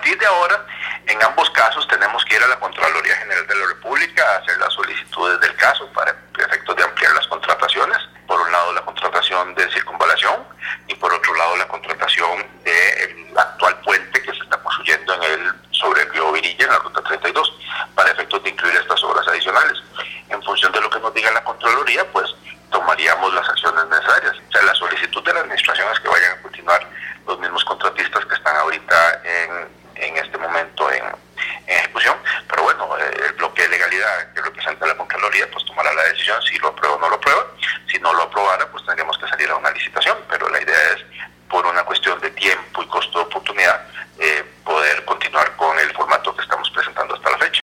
partir de ahora, en ambos casos tenemos que ir a la Contraloría General de la República a hacer las solicitudes del caso para efectos de ampliar las contrataciones. Por un lado, la contratación de circunvalación y por otro lado, la contratación del actual puente que se está construyendo sobre el río Virilla en la Ruta 32 para efectos de incluir estas obras adicionales. En función de lo que nos diga la Contraloría, pues tomaríamos las acciones necesarias. O sea, la solicitud de la administración es que vayan a continuar los mismos contratistas que están ahorita en este momento en ejecución, pero bueno, el bloque de legalidad que representa la Contraloría pues tomará la decisión si lo aprueba o no lo aprueba.